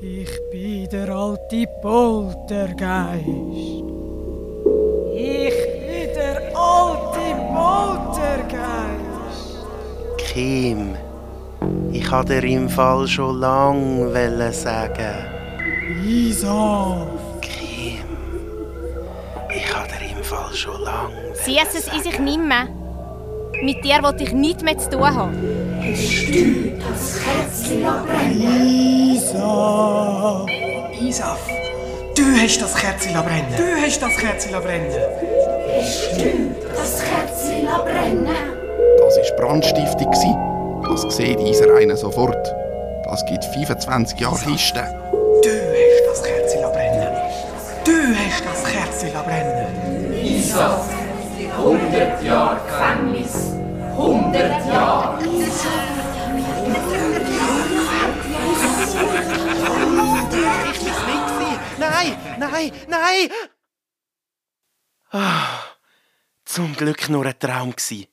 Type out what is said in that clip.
Ich bin der alte Poltergeist. Ich bin der alte Poltergeist. Kim, ich wollte dir im Fall schon lange sagen. Isa. Kim, ich wollte dir im Fall schon lange. Siehst es in sich nicht mehr. Mit dir will ich nichts mehr zu tun haben. Hast du das Kerzchen brennen? Isa. Isaf, du hast das Kerzchen brennen. Du hast das Kerzchen brennen. Hast du das Kerzchen brennen? Das war Brandstiftung. Das sieht unser einer sofort. Das gibt 25 Jahre Kiste. Du hast das Kerzchen brennen. Du hast das Kerzchen brennen. Isaf, 100 Jahre Gefängnis. 100 Jahre. Nein! Zum Glück nur ein Traum gsi.